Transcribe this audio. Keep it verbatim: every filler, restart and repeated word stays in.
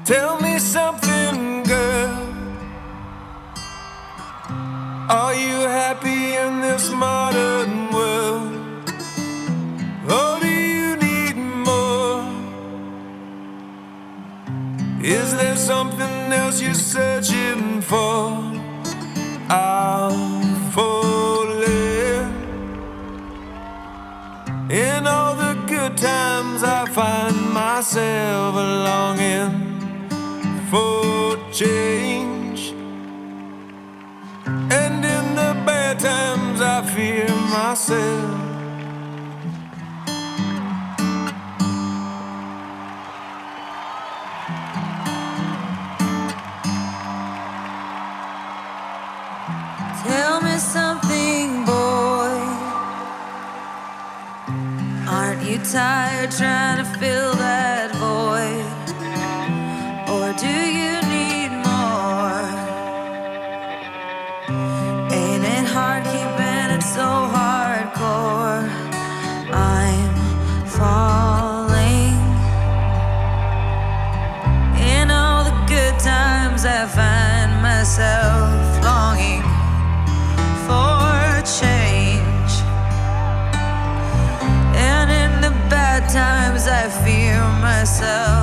Tell me something, girl. Are you happy in this modern world? Or do you need more? Is there something else you're searching for? I'm falling. In all the good times I find myself longing for change, and in the bad times I fear myself. Tell me something, boy. Aren't you tired trying to fill that void? Or do you need more? Ain't it hard keeping it so hardcore? I'm falling. In all the good times I find myself longing for change, and in the bad times I fear myself.